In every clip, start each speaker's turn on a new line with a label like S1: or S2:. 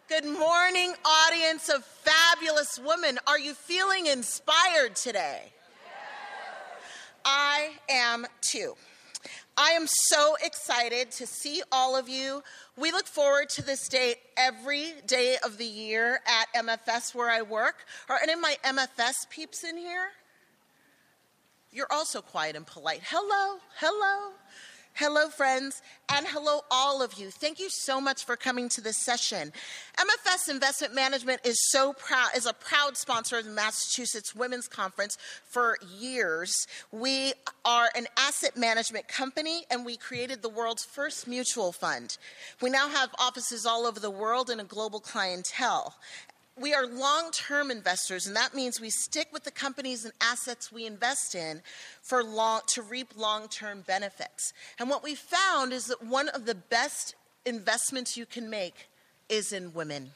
S1: Good morning, audience of fabulous women. Are you feeling inspired today? I am too. I am so excited to see all of you. We look forward to this day every day of the year at MFS where I work. Are any of my MFS peeps in here? You're also quiet and polite. Hello, hello. Hello, friends, and hello, all of you. Thank you so much for coming to this session. MFS Investment Management is a proud sponsor of the Massachusetts Women's Conference for years. We are an asset management company, and we created the world's first mutual fund. We now have offices all over the world and a global clientele. We are long-term investors, and that means we stick with the companies and assets we invest in to reap long-term benefits. And what we found is that one of the best investments you can make is in women.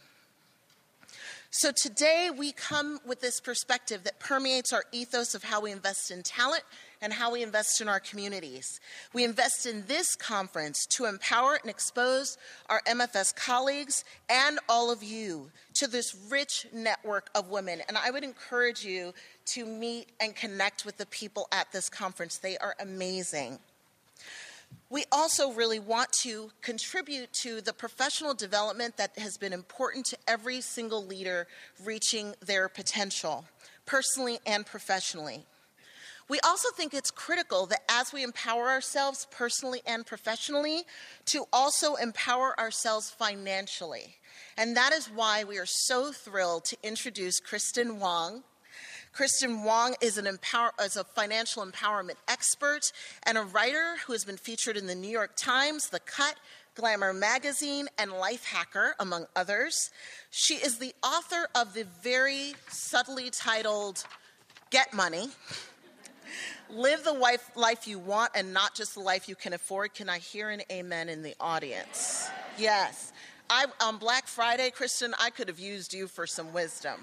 S1: So today we come with this perspective that permeates our ethos of how we invest in talent and how we invest in our communities. We invest in this conference to empower and expose our MFS colleagues and all of you to this rich network of women. And I would encourage you to meet and connect with the people at this conference. They are amazing. We also really want to contribute to the professional development that has been important to every single leader reaching their potential, personally and professionally. We also think it's critical that as we empower ourselves personally and professionally, to also empower ourselves financially. And that is why we are so thrilled to introduce Kristen Wong. Kristen Wong is a financial empowerment expert and a writer who has been featured in the New York Times, The Cut, Glamour Magazine, and Lifehacker, among others. She is the author of the very subtly titled Get Money, Live the Life You Want and Not Just the Life You Can Afford. Can I hear an amen in the audience? Yes. On Black Friday, Kristen, I could have used you for some wisdom.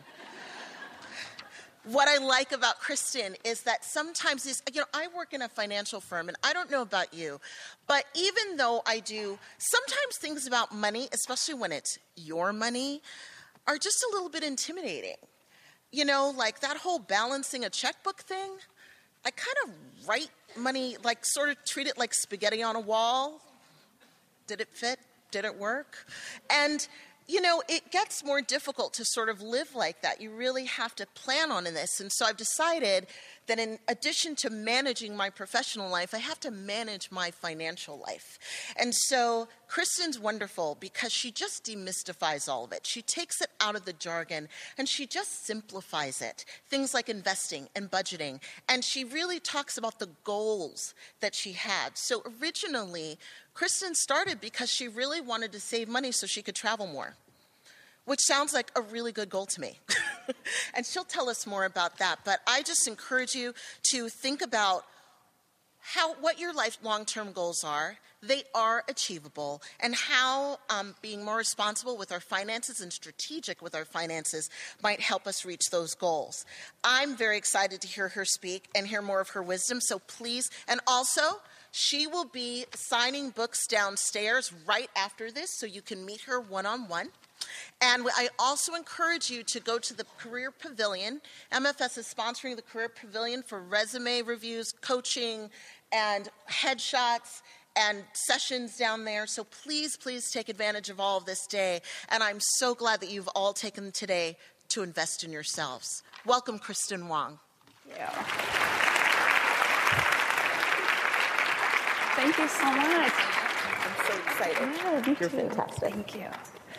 S1: What I like about Kristen is that sometimes I work in a financial firm, and I don't know about you, but even though I do, sometimes things about money, especially when it's your money, are just a little bit intimidating. You know, like that whole balancing a checkbook thing, I kind of write money, like sort of treat it like spaghetti on a wall. Did it fit? Did it work? And you know, it gets more difficult to sort of live like that. You really have to plan on this. And so I've decided that in addition to managing my professional life, I have to manage my financial life. And so Kristen's wonderful because she just demystifies all of it. She takes it out of the jargon and she just simplifies it. Things like investing and budgeting. And she really talks about the goals that she had. So originally, Kristen started because she really wanted to save money so she could travel more, which sounds like a really good goal to me. And she'll tell us more about that. But I just encourage you to think about what your life long-term goals are. They are achievable, and how being more responsible with our finances and strategic with our finances might help us reach those goals. I'm very excited to hear her speak and hear more of her wisdom, so please, and also, she will be signing books downstairs right after this, so you can meet her one-on-one. And I also encourage you to go to the Career Pavilion. MFS is sponsoring the Career Pavilion for resume reviews, coaching, and headshots, and sessions down there. So please, please take advantage of all of this day. And I'm so glad that you've all taken today to invest in yourselves. Welcome, Kristen Wong.
S2: Yeah. Thank you so much.
S1: I'm so excited.
S2: Yeah, me
S1: You're
S2: too.
S1: fantastic.
S2: Thank you.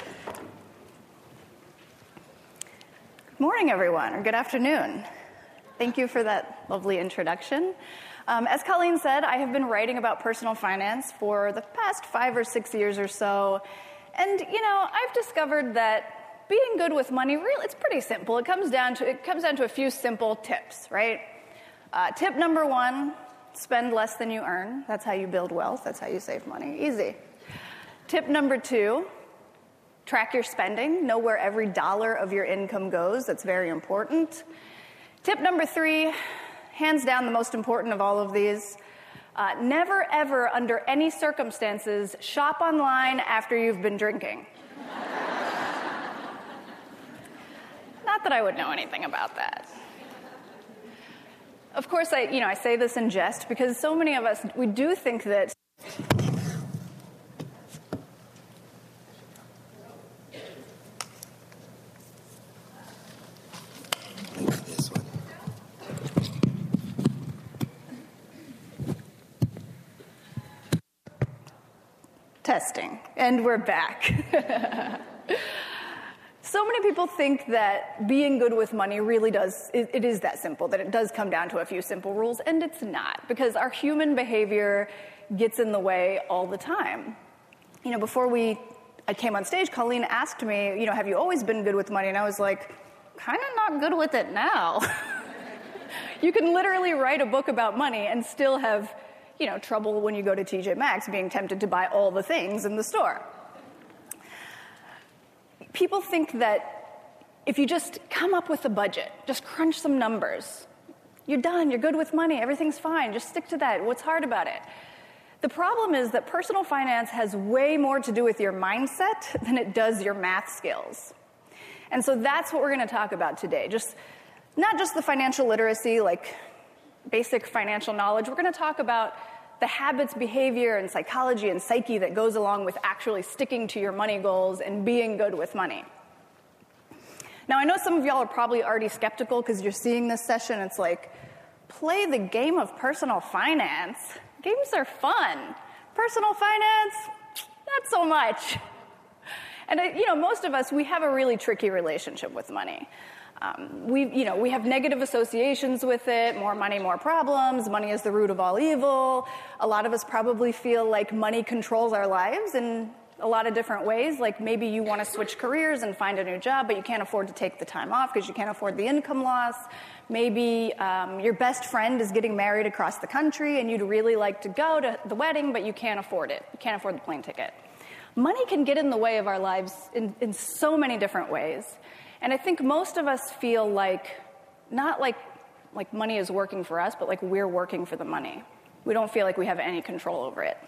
S2: Good morning, everyone, or good afternoon. Thank you for that lovely introduction. As Colleen said, I have been writing about personal finance for the past 5 or 6 years or so. And, you know, I've discovered that being good with money, really, it's pretty simple. It comes down to a few simple tips, right? Tip number 1, spend less than you earn. That's how you build wealth. That's how you save money. Easy. Tip number 2, track your spending. Know where every dollar of your income goes. That's very important. Tip number 3, hands down the most important of all of these, never ever under any circumstances shop online after you've been drinking. Not that I would know anything about that. Of course, I say this in jest because so many of us, we do think that testing, and we're back. So many people think that being good with money really it is that simple, that it does come down to a few simple rules, and it's not, because our human behavior gets in the way all the time. Before I came on stage, Colleen asked me, have you always been good with money? And I was like, kind of not good with it now. You can literally write a book about money and still have trouble when you go to TJ Maxx being tempted to buy all the things in the store. People think that if you just come up with a budget, just crunch some numbers, you're done, you're good with money, everything's fine, just stick to that. What's hard about it? The problem is that personal finance has way more to do with your mindset than it does your math skills. And so that's what we're going to talk about today. Not just the financial literacy, like basic financial knowledge. We're going to talk about the habits, behavior, and psychology and psyche that goes along with actually sticking to your money goals and being good with money. Now, I know some of y'all are probably already skeptical because you're seeing this session. It's like, play the game of personal finance. Games are fun. Personal finance, not so much. And most of us, we have a really tricky relationship with money. We have negative associations with it, more money, more problems, money is the root of all evil. A lot of us probably feel like money controls our lives in a lot of different ways, like maybe you want to switch careers and find a new job, but you can't afford to take the time off because you can't afford the income loss. Maybe your best friend is getting married across the country and you'd really like to go to the wedding, but you can't afford it. You can't afford the plane ticket. Money can get in the way of our lives in so many different ways. And I think most of us feel not like money is working for us, but like we're working for the money. We don't feel like we have any control over it.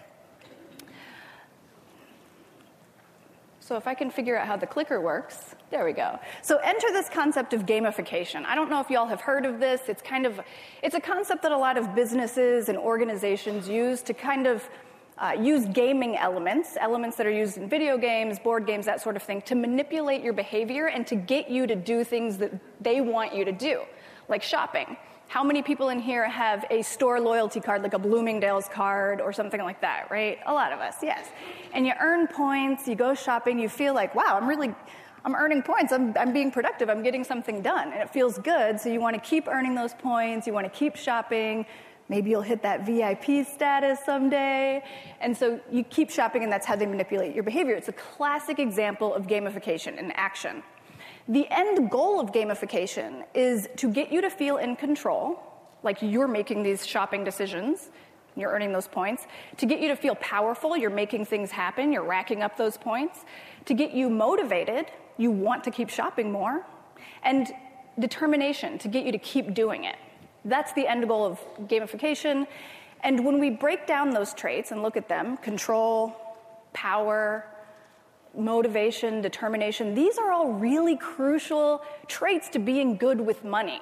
S2: So if I can figure out how the clicker works, there we go. So enter this concept of gamification. I don't know if y'all have heard of this. It's a concept that a lot of businesses and organizations use to kind of use gaming elements that are used in video games, board games, that sort of thing, to manipulate your behavior and to get you to do things that they want you to do, like shopping. How many people in here have a store loyalty card, like a Bloomingdale's card or something like that, right? A lot of us, yes. And you earn points, you go shopping, you feel like, wow, I'm earning points, I'm being productive, I'm getting something done, and it feels good, so you want to keep earning those points, you want to keep shopping. Maybe you'll hit that VIP status someday. And so you keep shopping, and that's how they manipulate your behavior. It's a classic example of gamification in action. The end goal of gamification is to get you to feel in control, like you're making these shopping decisions, you're earning those points, to get you to feel powerful, you're making things happen, you're racking up those points, to get you motivated, you want to keep shopping more, and determination, to get you to keep doing it. That's the end goal of gamification. And when we break down those traits and look at them, control, power, motivation, determination, these are all really crucial traits to being good with money.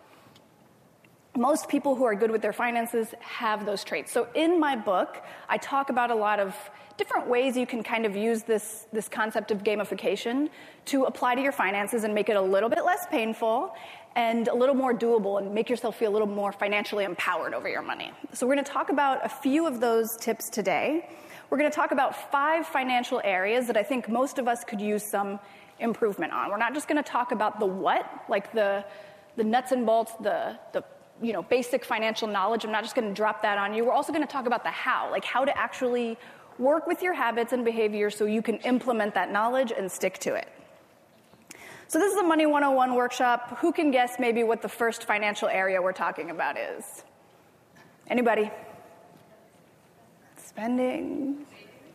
S2: Most people who are good with their finances have those traits. So in my book, I talk about a lot of different ways you can kind of use this concept of gamification to apply to your finances and make it a little bit less painful and a little more doable and make yourself feel a little more financially empowered over your money. So we're going to talk about a few of those tips today. We're going to talk about 5 financial areas that I think most of us could use some improvement on. We're not just going to talk about the what, like the nuts and bolts, the basic financial knowledge. I'm not just going to drop that on you. We're also going to talk about the how, like how to actually work with your habits and behavior so you can implement that knowledge and stick to it. So this is a Money 101 workshop. Who can guess maybe what the first financial area we're talking about is? Anybody? Spending.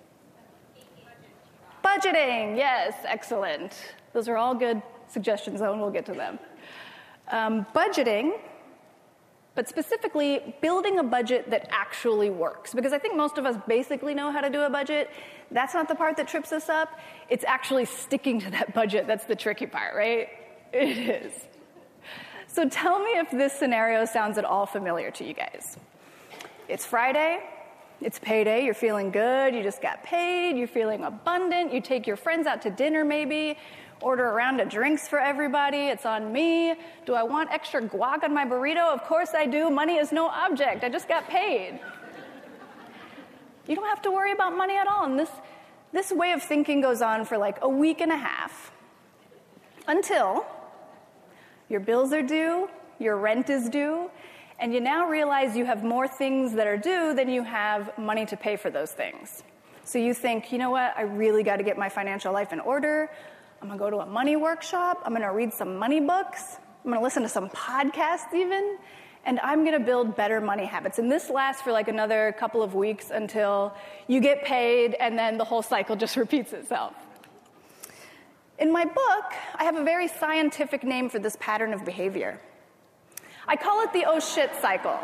S2: Budgeting, yes, excellent. Those are all good suggestions, though, and we'll get to them. Budgeting, but specifically building a budget that actually works. Because I think most of us basically know how to do a budget. That's not the part that trips us up. It's actually sticking to that budget that's the tricky part, right? It is. So tell me if this scenario sounds at all familiar to you guys. It's Friday, it's payday, you're feeling good, you just got paid, you're feeling abundant, you take your friends out to dinner maybe, order a round of drinks for everybody, it's on me. Do I want extra guac on my burrito? Of course I do. Money is no object. I just got paid. You don't have to worry about money at all. And this way of thinking goes on for like a week and a half until your bills are due, your rent is due, and you now realize you have more things that are due than you have money to pay for those things. So you think, you know what, I really got to get my financial life in order. I'm going to go to a money workshop. I'm going to read some money books. I'm going to listen to some podcasts even. And I'm going to build better money habits. And this lasts for like another couple of weeks until you get paid, and then the whole cycle just repeats itself. In my book, I have a very scientific name for this pattern of behavior. I call it the oh shit cycle.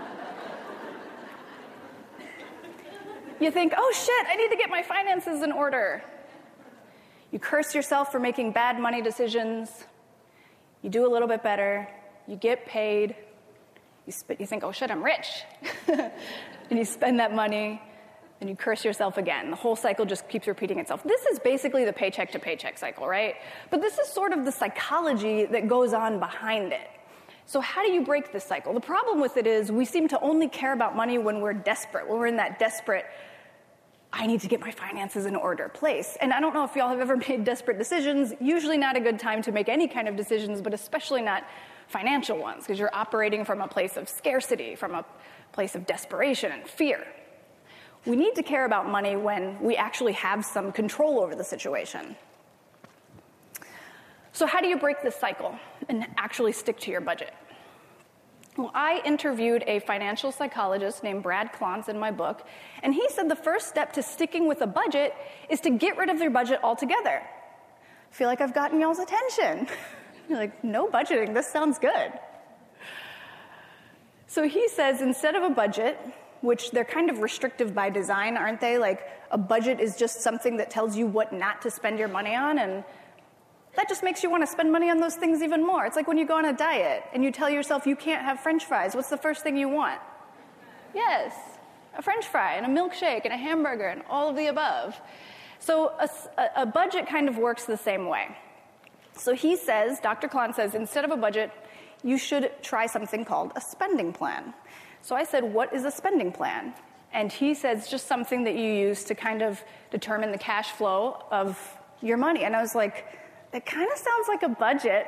S2: You think, oh shit, I need to get my finances in order. You curse yourself for making bad money decisions. You do a little bit better. You get paid. You think, oh shit, I'm rich. And you spend that money, and you curse yourself again. The whole cycle just keeps repeating itself. This is basically the paycheck to paycheck cycle, right? But this is sort of the psychology that goes on behind it. So how do you break this cycle? The problem with it is we seem to only care about money when we're desperate, when we're in that desperate, I need to get my finances in order place. And I don't know if y'all have ever made desperate decisions. Usually not a good time to make any kind of decisions, but especially not financial ones, because you're operating from a place of scarcity, from a place of desperation and fear. We need to care about money when we actually have some control over the situation. So how do you break this cycle and actually stick to your budget? Well, I interviewed a financial psychologist named Brad Klontz in my book, and he said the first step to sticking with a budget is to get rid of your budget altogether. I feel like I've gotten y'all's attention. You're like, no budgeting, this sounds good. So he says instead of a budget, which they're kind of restrictive by design, aren't they? Like a budget is just something that tells you what not to spend your money on, and that just makes you want to spend money on those things even more. It's like when you go on a diet and you tell yourself you can't have French fries. What's the first thing you want? Yes, a French fry and a milkshake and a hamburger and all of the above. So a budget kind of works the same way. So he says, Dr. Klontz says, instead of a budget, you should try something called a spending plan. So I said, what is a spending plan? And he says, just something that you use to kind of determine the cash flow of your money. And I was like, it kind of sounds like a budget.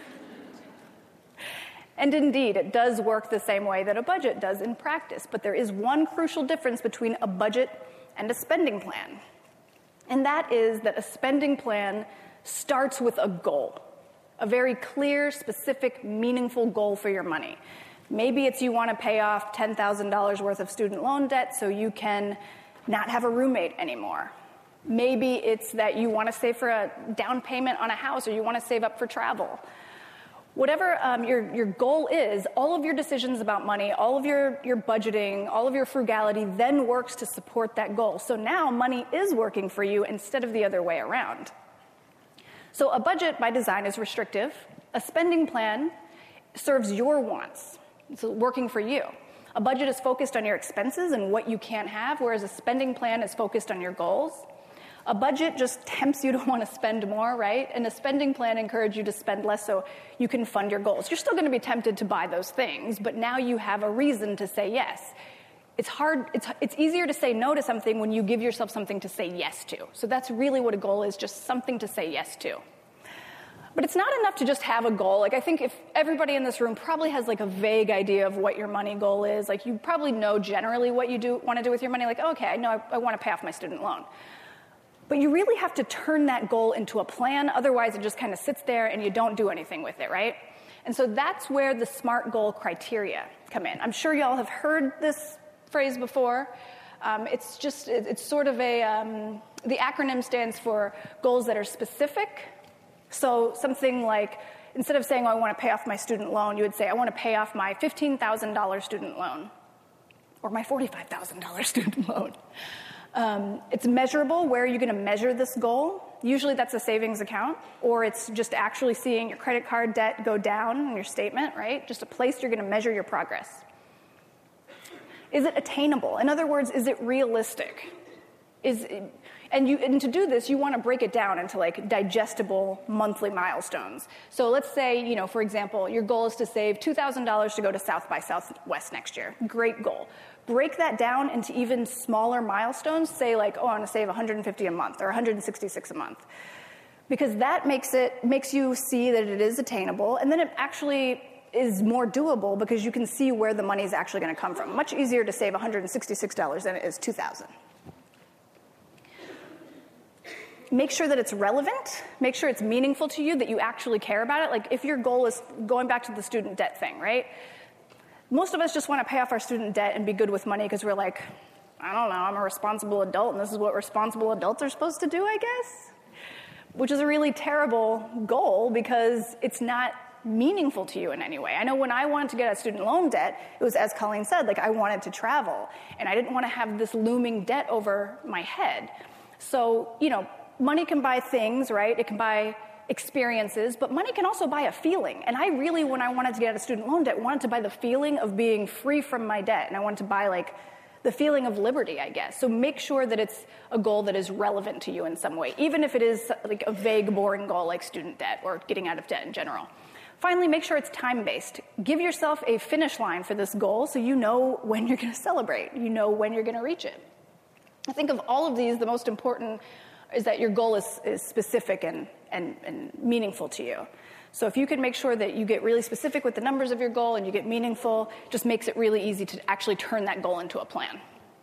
S2: And indeed, it does work the same way that a budget does in practice. But there is one crucial difference between a budget and a spending plan. And that is that a spending plan starts with a goal, a very clear, specific, meaningful goal for your money. Maybe it's you want to pay off $10,000 worth of student loan debt so you can not have a roommate anymore. Maybe it's that you want to save for a down payment on a house, or you want to save up for travel. Whatever your goal is, all of your decisions about money, all of your budgeting, all of your frugality then works to support that goal. So now money is working for you instead of the other way around. So a budget by design is restrictive. A spending plan serves your wants. It's working for you. A budget is focused on your expenses and what you can't have, whereas a spending plan is focused on your goals. A budget just tempts you to want to spend more, right? And a spending plan encourages you to spend less so you can fund your goals. You're still going to be tempted to buy those things, but now you have a reason to say yes. It's easier to say no to something when you give yourself something to say yes to. So that's really what a goal is, just something to say yes to. But it's not enough to just have a goal. Like, I think if everybody in this room probably has like a vague idea of what your money goal is, like you probably know generally what you want to do with your money. Like, okay, I know I want to pay off my student loan. But you really have to turn that goal into a plan. Otherwise, it just kind of sits there and you don't do anything with it, right? And so that's where the SMART goal criteria come in. I'm sure y'all have heard this phrase before. It's sort of the acronym stands for goals that are specific. So something like, instead of saying, oh, I want to pay off my student loan, you would say, I want to pay off my $15,000 student loan or my $45,000 student loan. It's measurable. Where are you going to measure this goal? Usually that's a savings account, or it's just actually seeing your credit card debt go down in your statement, right? Just a place you're going to measure your progress. Is it attainable? In other words, is it realistic? And to do this, you want to break it down into like digestible monthly milestones. So let's say, for example, your goal is to save $2,000 to go to South by Southwest next year. Great goal. Break that down into even smaller milestones. Say like, I want to save $150 a month or $166 a month. Because that makes you see that it is attainable, and then it actually is more doable because you can see where the money is actually going to come from. Much easier to save $166 than it is $2,000. Make sure that it's relevant. Make sure it's meaningful to you, that you actually care about it. Like if your goal is going back to the student debt thing, right? Most of us just want to pay off our student debt and be good with money because we're like, I don't know, I'm a responsible adult and this is what responsible adults are supposed to do, I guess. Which is a really terrible goal because it's not meaningful to you in any way. I know when I wanted to get out of student loan debt, it was, as Colleen said, like I wanted to travel and I didn't want to have this looming debt over my head. So, money can buy things, right? It can buy experiences, but money can also buy a feeling. And I really, when I wanted to get out of student loan debt, wanted to buy the feeling of being free from my debt. And I wanted to buy like the feeling of liberty, I guess. So make sure that it's a goal that is relevant to you in some way, even if it is like a vague, boring goal like student debt or getting out of debt in general. Finally, make sure it's time-based. Give yourself a finish line for this goal so you know when you're going to celebrate. You know when you're going to reach it. I think of all of these, the most important is that your goal is specific and meaningful to you. So if you can make sure that you get really specific with the numbers of your goal and you get meaningful, it just makes it really easy to actually turn that goal into a plan.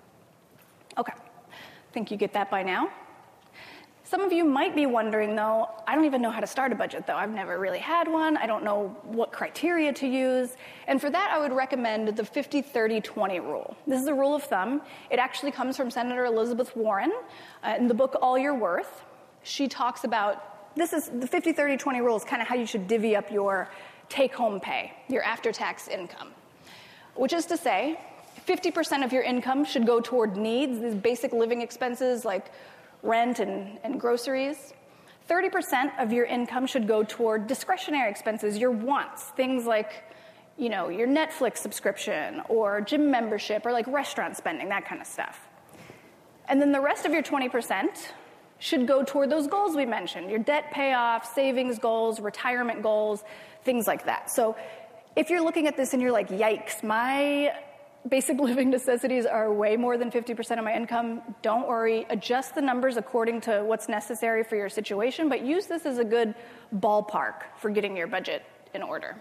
S2: Okay, I think you get that by now. Some of you might be wondering, though, I don't even know how to start a budget, though. I've never really had one. I don't know what criteria to use. And for that, I would recommend the 50-30-20 rule. This is a rule of thumb. It actually comes from Senator Elizabeth Warren in the book All Your Worth. She talks about, this is the 50-30-20 rule is kind of how you should divvy up your take-home pay, your after-tax income, which is to say 50% of your income should go toward needs, these basic living expenses like rent and groceries. 30% of your income should go toward discretionary expenses, your wants, things like, your Netflix subscription or gym membership or like restaurant spending, that kind of stuff. And then the rest of your 20% should go toward those goals we mentioned, your debt payoff, savings goals, retirement goals, things like that. So if you're looking at this and you're like, yikes, my basic living necessities are way more than 50% of my income, don't worry. Adjust the numbers according to what's necessary for your situation, but use this as a good ballpark for getting your budget in order.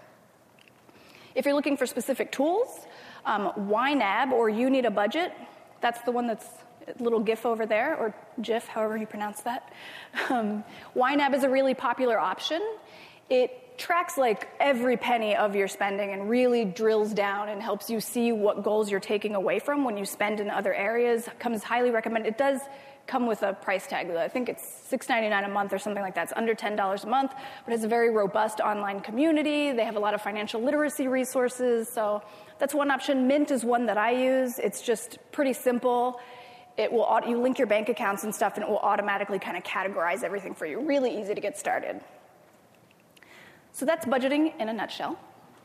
S2: If you're looking for specific tools, YNAB, or You Need a Budget, that's the one that's a little GIF over there, or GIF, however you pronounce that. YNAB is a really popular option. It tracks like every penny of your spending and really drills down and helps you see what goals you're taking away from when you spend in other areas. Comes highly recommended. It does come with a price tag, though. I think it's $6.99 a month or something like that. It's under $10 a month, but it's a very robust online community. They have a lot of financial literacy resources, so that's one option. Mint is one that I use. It's just pretty simple. You link your bank accounts and stuff, and it will automatically kind of categorize everything for you. Really easy to get started. So that's budgeting in a nutshell.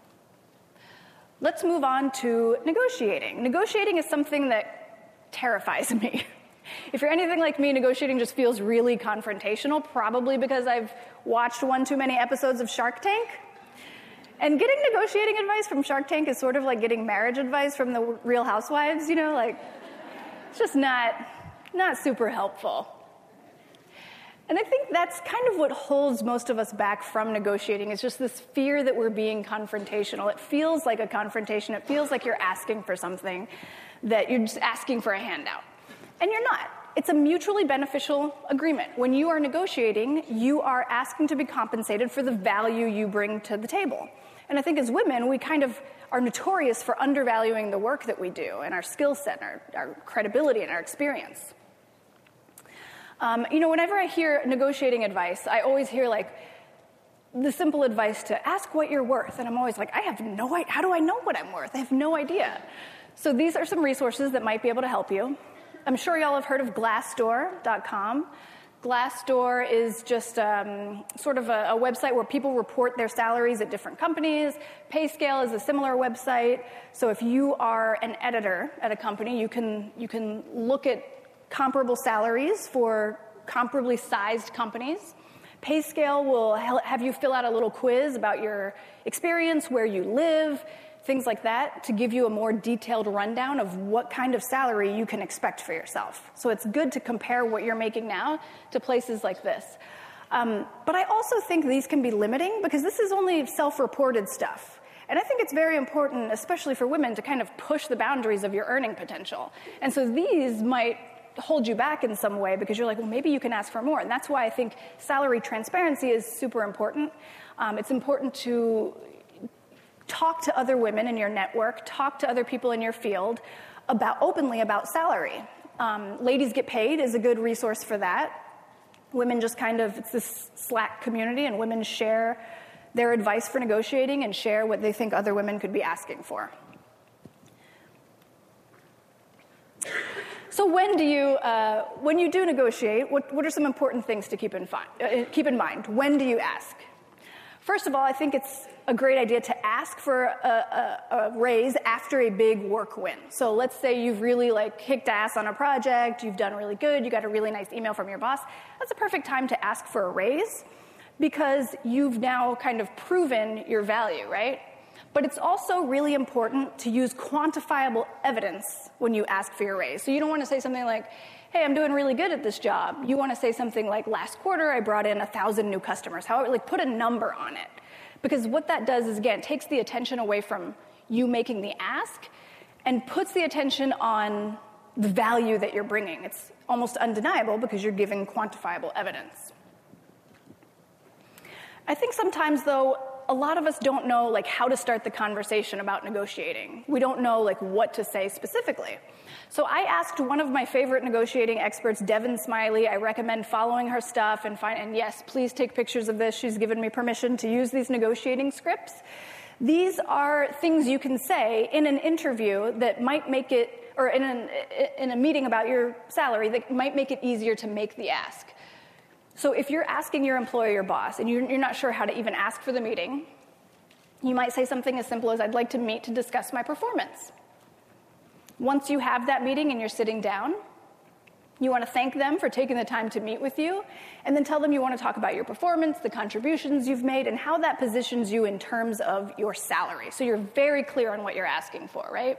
S2: Let's move on to negotiating. Negotiating is something that terrifies me. If you're anything like me, negotiating just feels really confrontational, probably because I've watched one too many episodes of Shark Tank. And getting negotiating advice from Shark Tank is sort of like getting marriage advice from the Real Housewives, it's just not super helpful. And I think that's kind of what holds most of us back from negotiating, is just this fear that we're being confrontational. It feels like a confrontation. It feels like you're asking for something, that you're just asking for a handout. And you're not. It's a mutually beneficial agreement. When you are negotiating, you are asking to be compensated for the value you bring to the table. And I think as women, we kind of are notorious for undervaluing the work that we do and our skill set and our credibility and our experience. Whenever I hear negotiating advice, I always hear the simple advice to ask what you're worth. And I'm always like, I have no idea. How do I know what I'm worth? I have no idea. So these are some resources that might be able to help you. I'm sure y'all have heard of Glassdoor.com. Glassdoor is just sort of a website where people report their salaries at different companies. PayScale is a similar website. So if you are an editor at a company, you can look at comparable salaries for comparably sized companies. PayScale will have you fill out a little quiz about your experience, where you live, things like that, to give you a more detailed rundown of what kind of salary you can expect for yourself. So it's good to compare what you're making now to places like this. But I also think these can be limiting because this is only self-reported stuff. And I think it's very important, especially for women, to kind of push the boundaries of your earning potential. And so these might hold you back in some way because you're like, well, maybe you can ask for more. And that's why I think salary transparency is super important. It's important to talk to other women in your network, talk to other people in your field openly about salary. Ladies Get Paid is a good resource for that. Women just it's this Slack community, and women share their advice for negotiating and share what they think other women could be asking for. So when you do negotiate, what are some important things to keep in mind? When do you ask? First of all, I think it's a great idea to ask for a raise after a big work win. So let's say you've really kicked ass on a project, you've done really good, you got a really nice email from your boss. That's a perfect time to ask for a raise because you've now kind of proven your value, right? But it's also really important to use quantifiable evidence when you ask for your raise. So you don't want to say something like, hey, I'm doing really good at this job. You want to say something like, last quarter I brought in 1,000 new customers. However, put a number on it. Because what that does is, again, takes the attention away from you making the ask and puts the attention on the value that you're bringing. It's almost undeniable because you're giving quantifiable evidence. I think sometimes, though, a lot of us don't know how to start the conversation about negotiating. We don't know what to say specifically. So I asked one of my favorite negotiating experts, Devin Smiley. I recommend following her stuff and yes, please take pictures of this. She's given me permission to use these negotiating scripts. These are things you can say in an interview that might make it, or in a meeting about your salary that might make it easier to make the ask. So if you're asking your employer, your boss, and you're not sure how to even ask for the meeting, you might say something as simple as, I'd like to meet to discuss my performance. Once you have that meeting and you're sitting down, you want to thank them for taking the time to meet with you, and then tell them you want to talk about your performance, the contributions you've made, and how that positions you in terms of your salary. So you're very clear on what you're asking for, right?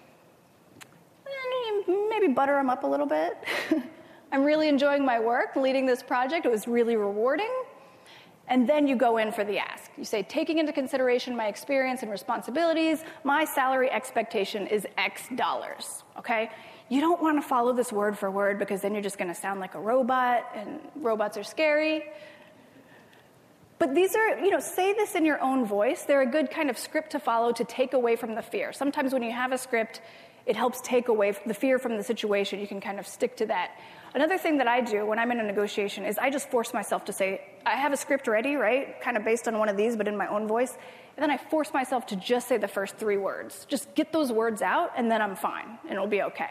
S2: And you maybe butter them up a little bit. I'm really enjoying my work, leading this project. It was really rewarding. And then you go in for the ask. You say, taking into consideration my experience and responsibilities, my salary expectation is X dollars, okay? You don't want to follow this word for word because then you're just going to sound like a robot, and robots are scary. But these are, say this in your own voice. They're a good kind of script to follow to take away from the fear. Sometimes when you have a script, it helps take away the fear from the situation. You can kind of stick to that. Another thing that I do when I'm in a negotiation is I just force myself to say, I have a script ready, right? Kind of based on one of these, but in my own voice. And then I force myself to just say the first 3 words. Just get those words out, and then I'm fine, and it'll be okay.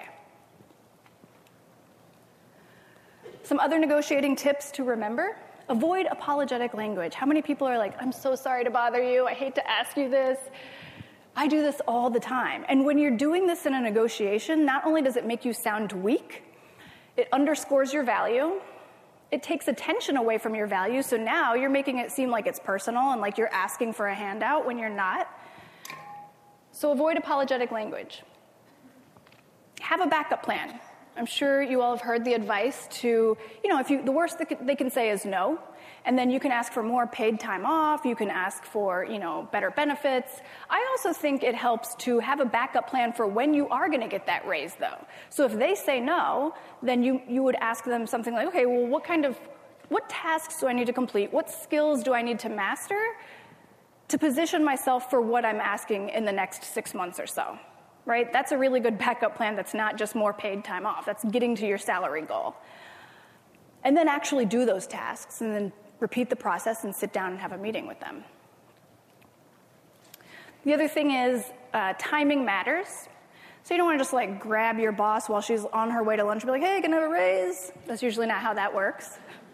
S2: Some other negotiating tips to remember. Avoid apologetic language. How many people are like, I'm so sorry to bother you. I hate to ask you this. I do this all the time. And when you're doing this in a negotiation, not only does it make you sound weak, it underscores your value. It takes attention away from your value, so now you're making it seem like it's personal and like you're asking for a handout when you're not. So avoid apologetic language. Have a backup plan. I'm sure you all have heard the advice to, the worst they can say is no, and then you can ask for more paid time off, you can ask for, better benefits. I also think it helps to have a backup plan for when you are going to get that raise, though. So if they say no, then you would ask them something like, okay, well, what tasks do I need to complete? What skills do I need to master to position myself for what I'm asking in the next 6 months or so? Right? That's a really good backup plan that's not just more paid time off. That's getting to your salary goal. And then actually do those tasks and then repeat the process and sit down and have a meeting with them. The other thing is timing matters. So you don't want to just grab your boss while she's on her way to lunch and be like, hey, can I have a raise? That's usually not how that works.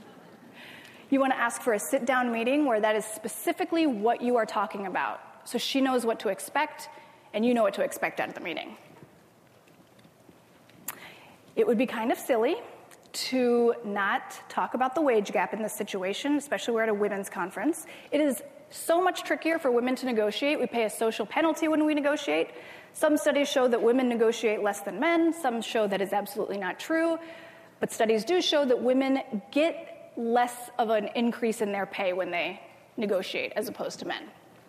S2: You want to ask for a sit-down meeting where that is specifically what you are talking about, so she knows what to expect and you know what to expect out of the meeting. It would be kind of silly to not talk about the wage gap in this situation, especially we're at a women's conference. It is so much trickier for women to negotiate. We pay a social penalty when we negotiate. Some studies show that women negotiate less than men. Some show that is absolutely not true. But studies do show that women get less of an increase in their pay when they negotiate as opposed to men.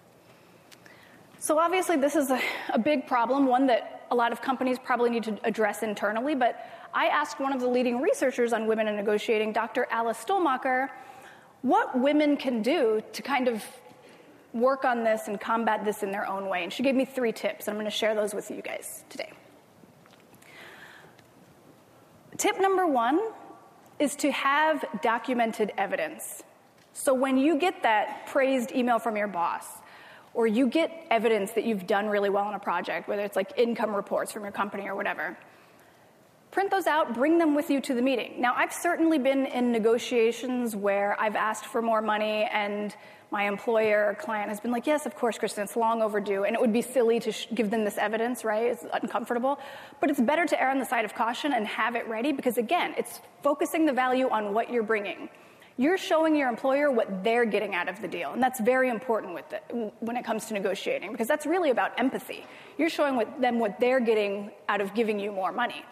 S2: So obviously this is a big problem, one that a lot of companies probably need to address internally, but I asked one of the leading researchers on women in negotiating, Dr. Alice Stolmacher, what women can do to kind of work on this and combat this in their own way. And she gave me 3 tips, and I'm going to share those with you guys today. Tip number 1 is to have documented evidence. So when you get that praised email from your boss, or you get evidence that you've done really well on a project, whether it's like income reports from your company or whatever, print those out, bring them with you to the meeting. Now, I've certainly been in negotiations where I've asked for more money and my employer or client has been like, yes, of course, Kristen, it's long overdue. And it would be silly to give them this evidence, right? It's uncomfortable. But it's better to err on the side of caution and have it ready because, again, it's focusing the value on what you're bringing. You're showing your employer what they're getting out of the deal. And that's very important when it comes to negotiating because that's really about empathy. You're showing them what they're getting out of giving you more money.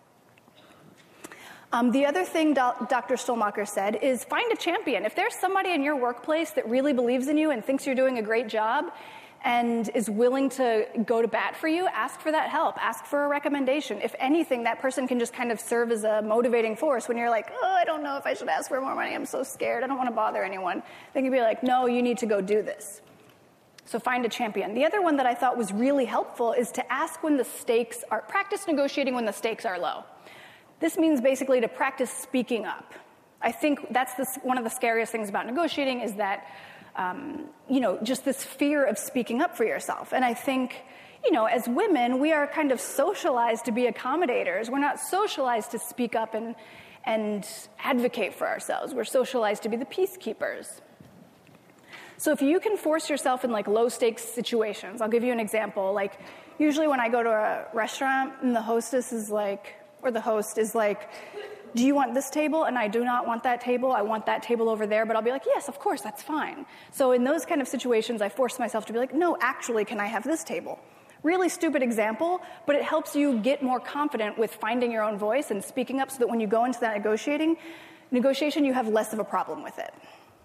S2: The other thing Dr. Stolmacher said is find a champion. If there's somebody in your workplace that really believes in you and thinks you're doing a great job and is willing to go to bat for you, ask for that help. Ask for a recommendation. If anything, that person can just kind of serve as a motivating force when you're like, oh, I don't know if I should ask for more money. I'm so scared. I don't want to bother anyone. They can be like, no, you need to go do this. So find a champion. The other one that I thought was really helpful is to ask when the stakes are, practice negotiating when the stakes are low. This means basically to practice speaking up. I think that's one of the scariest things about negotiating is that, just this fear of speaking up for yourself. And I think, as women, we are kind of socialized to be accommodators. We're not socialized to speak up and advocate for ourselves. We're socialized to be the peacekeepers. So if you can force yourself in like low stakes situations, I'll give you an example. Like usually when I go to a restaurant and the hostess is like, or the host is like, do you want this table? And I do not want that table. I want that table over there. But I'll be like, yes, of course, that's fine. So in those kind of situations, I force myself to be like, no, actually, can I have this table? Really stupid example, but it helps you get more confident with finding your own voice and speaking up so that when you go into that negotiation, you have less of a problem with it.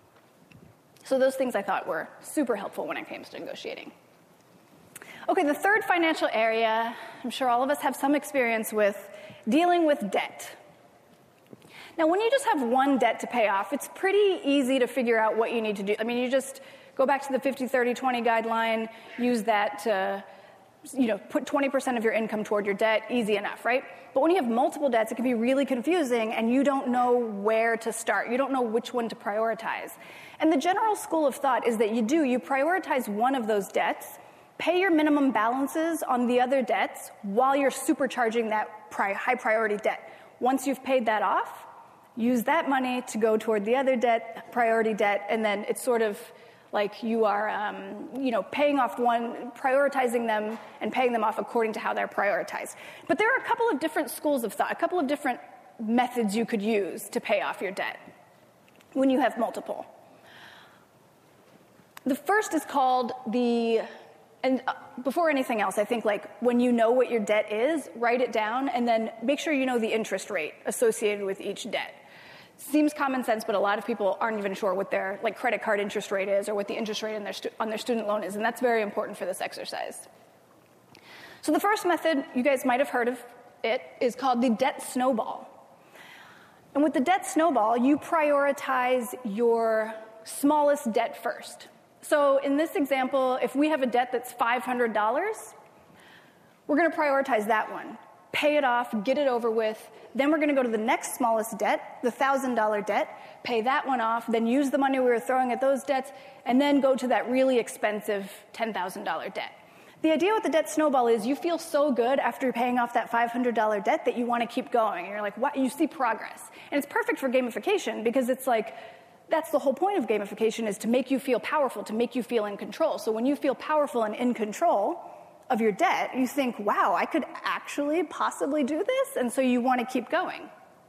S2: So those things I thought were super helpful when it came to negotiating. Okay, the third financial area, I'm sure all of us have some experience with, dealing with debt. Now, when you just have one debt to pay off, it's pretty easy to figure out what you need to do. I mean, you just go back to the 50-30-20 guideline, use that to, put 20% of your income toward your debt, easy enough, right? But when you have multiple debts, it can be really confusing, and you don't know where to start. You don't know which one to prioritize. And the general school of thought is that you prioritize one of those debts, pay your minimum balances on the other debts while you're supercharging that high priority debt. Once you've paid that off, use that money to go toward the other debt, priority debt, and then it's sort of like you are, paying off one, prioritizing them, and paying them off according to how they're prioritized. But there are a couple of different schools of thought, a couple of different methods you could use to pay off your debt when you have multiple. The first is called and before anything else, I think when you know what your debt is, write it down and then make sure you know the interest rate associated with each debt. Seems common sense, but a lot of people aren't even sure what their credit card interest rate is or what the interest rate on their student loan is, and that's very important for this exercise. So the first method, you guys might have heard of it, is called the debt snowball. And with the debt snowball, you prioritize your smallest debt first. So in this example, if we have a debt that's $500, we're going to prioritize that one. Pay it off, get it over with. Then we're going to go to the next smallest debt, the $1,000 debt, pay that one off, then use the money we were throwing at those debts, and then go to that really expensive $10,000 debt. The idea with the debt snowball is you feel so good after paying off that $500 debt that you want to keep going. And you're like, what? You see progress. And it's perfect for gamification because it's like, that's the whole point of gamification, is to make you feel powerful, to make you feel in control. So when you feel powerful and in control of your debt, you think, wow, I could actually possibly do this, and so you want to keep going.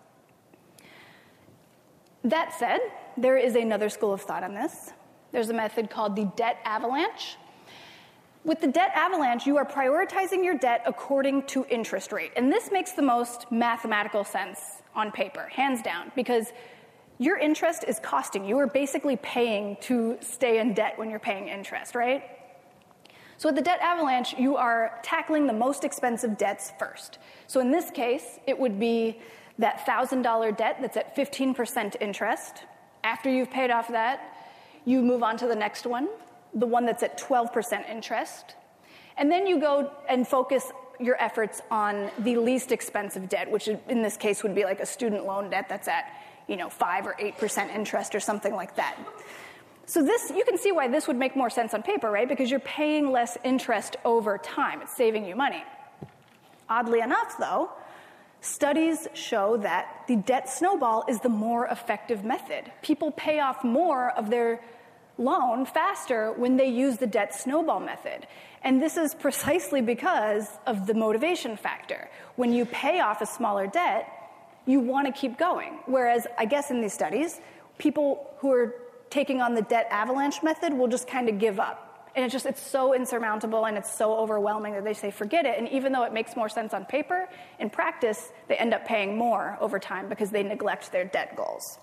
S2: That said, there is another school of thought on this. There's a method called the debt avalanche. With the debt avalanche, you are prioritizing your debt according to interest rate. And this makes the most mathematical sense on paper, hands down, because your interest is costing. You are basically paying to stay in debt when you're paying interest, right? So with the debt avalanche, you are tackling the most expensive debts first. So in this case, it would be that $1,000 debt that's at 15% interest. After you've paid off that, you move on to the next one, the one that's at 12% interest. And then you go and focus your efforts on the least expensive debt, which in this case would be like a student loan debt that's at 5 or 8% interest or something like that. So this, you can see why this would make more sense on paper, right? Because you're paying less interest over time. It's saving you money. Oddly enough, though, studies show that the debt snowball is the more effective method. People pay off more of their loan faster when they use the debt snowball method. And this is precisely because of the motivation factor. When you pay off a smaller debt, you want to keep going. Whereas, I guess in these studies, people who are taking on the debt avalanche method will just kind of give up. And it's so insurmountable and it's so overwhelming that they say, forget it. And even though it makes more sense on paper, in practice, they end up paying more over time because they neglect their debt goals.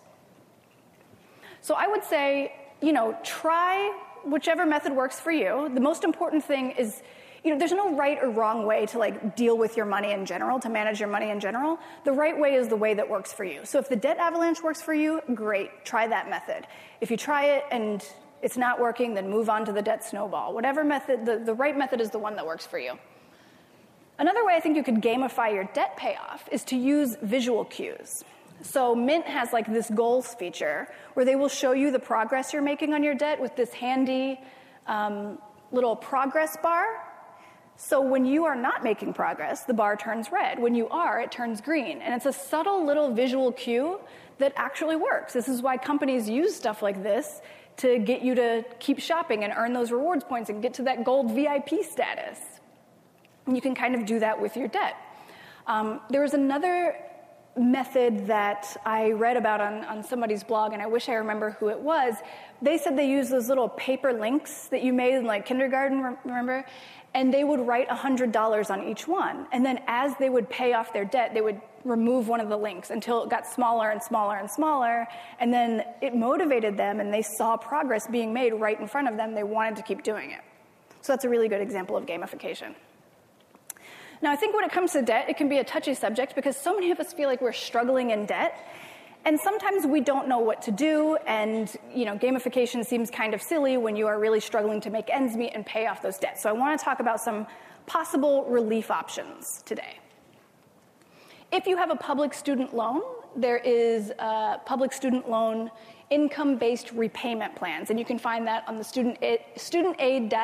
S2: So I would say, try whichever method works for you. The most important thing is, there's no right or wrong way to deal with your money in general, to manage your money in general. The right way is the way that works for you. So if the debt avalanche works for you, great, try that method. If you try it and it's not working, then move on to the debt snowball. Whatever method, the right method is the one that works for you. Another way I think you could gamify your debt payoff is to use visual cues. So Mint has this goals feature where they will show you the progress you're making on your debt with this handy little progress bar. So when you are not making progress, the bar turns red. When you are, it turns green. And it's a subtle little visual cue that actually works. This is why companies use stuff like this to get you to keep shopping and earn those rewards points and get to that gold VIP status. And you can kind of do that with your debt. There was another method that I read about on somebody's blog, and I wish I remember who it was. They said they used those little paper links that you made in kindergarten, remember? And they would write $100 on each one. And then as they would pay off their debt, they would remove one of the links until it got smaller and smaller and smaller. And then it motivated them, and they saw progress being made right in front of them. They wanted to keep doing it. So that's a really good example of gamification. Now, I think when it comes to debt, it can be a touchy subject because so many of us feel like we're struggling in debt. And sometimes we don't know what to do, and gamification seems kind of silly when you are really struggling to make ends meet and pay off those debts. So I want to talk about some possible relief options today. If you have a public student loan, there is public student loan income-based repayment plans, and you can find that on the studentaid.ed.gov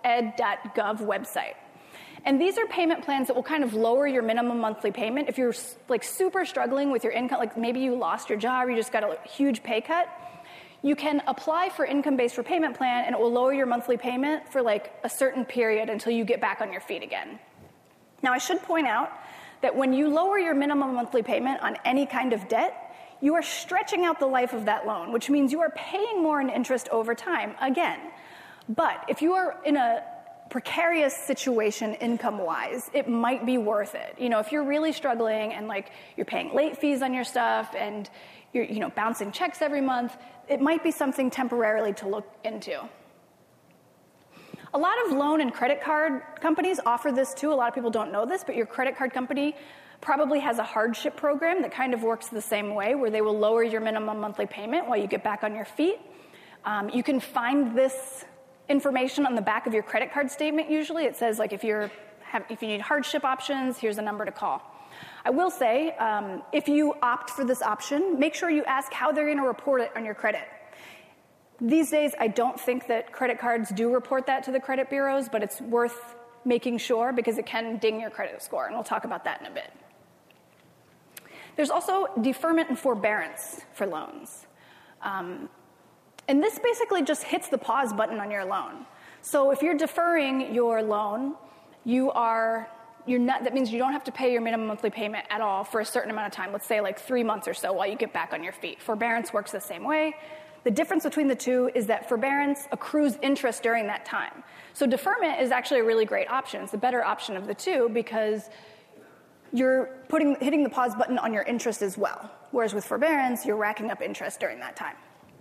S2: website. And these are payment plans that will kind of lower your minimum monthly payment. If you're super struggling with your income, maybe you lost your job, or you just got a huge pay cut, you can apply for income-based repayment plan, and it will lower your monthly payment for a certain period until you get back on your feet again. Now, I should point out that when you lower your minimum monthly payment on any kind of debt, you are stretching out the life of that loan, which means you are paying more in interest over time again. But if you are in a precarious situation income-wise, it might be worth it. If you're really struggling and you're paying late fees on your stuff and you're bouncing checks every month, it might be something temporarily to look into. A lot of loan and credit card companies offer this too. A lot of people don't know this, but your credit card company probably has a hardship program that kind of works the same way, where they will lower your minimum monthly payment while you get back on your feet. You can find this information on the back of your credit card statement. Usually it says if you need hardship options, here's a number to call. I will say, if you opt for this option, make sure you ask how they're going to report it on your credit. These days, I don't think that credit cards do report that to the credit bureaus, but it's worth making sure because it can ding your credit score, and we'll talk about that in a bit. There's also deferment and forbearance for loans. And this basically just hits the pause button on your loan. So if you're deferring your loan, that means you don't have to pay your minimum monthly payment at all for a certain amount of time, let's say like 3 months or so while you get back on your feet. Forbearance works the same way. The difference between the two is that forbearance accrues interest during that time. So deferment is actually a really great option. It's the better option of the two because you're hitting the pause button on your interest as well. Whereas with forbearance, you're racking up interest during that time.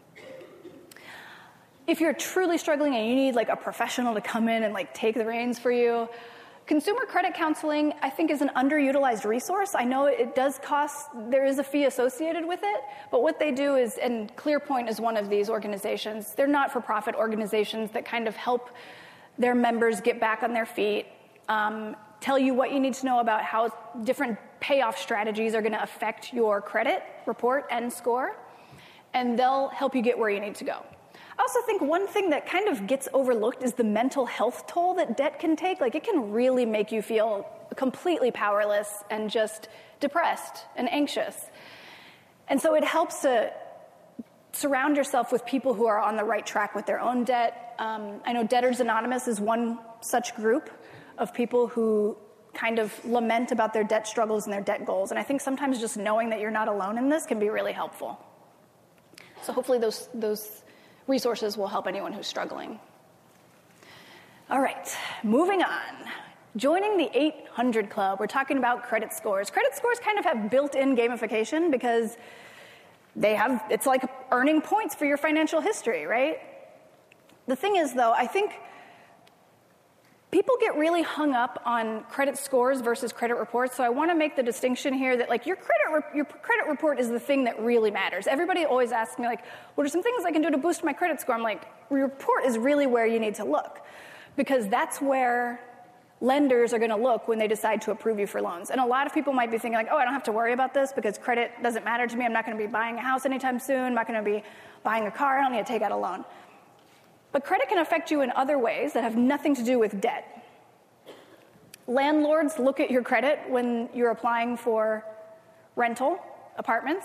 S2: If you're truly struggling and you need like a professional to come in and like take the reins for you, consumer credit counseling, I think, is an underutilized resource. I know it does cost, there is a fee associated with it, but what they do is, and ClearPoint is one of these organizations, they're not-for-profit organizations that kind of help their members get back on their feet, tell you what you need to know about how different payoff strategies are going to affect your credit report and score, and they'll help you get where you need to go. I also think one thing that kind of gets overlooked is the mental health toll that debt can take. Like, it can really make you feel completely powerless and just depressed and anxious. And so it helps to surround yourself with people who are on the right track with their own debt. I know Debtors Anonymous is one such group of people who kind of lament about their debt struggles and their debt goals. And I think sometimes just knowing that you're not alone in this can be really helpful. So hopefully those resources will help anyone who's struggling. All right, moving on. Joining the 800 Club, we're talking about credit scores. Credit scores kind of have built-in gamification because it's like earning points for your financial history, right? The thing is, though, I think people get really hung up on credit scores versus credit reports, so I want to make the distinction here that like your credit report is the thing that really matters. Everybody always asks me like, what are some things I can do to boost my credit score? I'm like, your report is really where you need to look because that's where lenders are going to look when they decide to approve you for loans. And a lot of people might be thinking like, oh, I don't have to worry about this because credit doesn't matter to me. I'm not going to be buying a house anytime soon. I'm not going to be buying a car. I don't need to take out a loan. But credit can affect you in other ways that have nothing to do with debt. Landlords look at your credit when you're applying for rental apartments.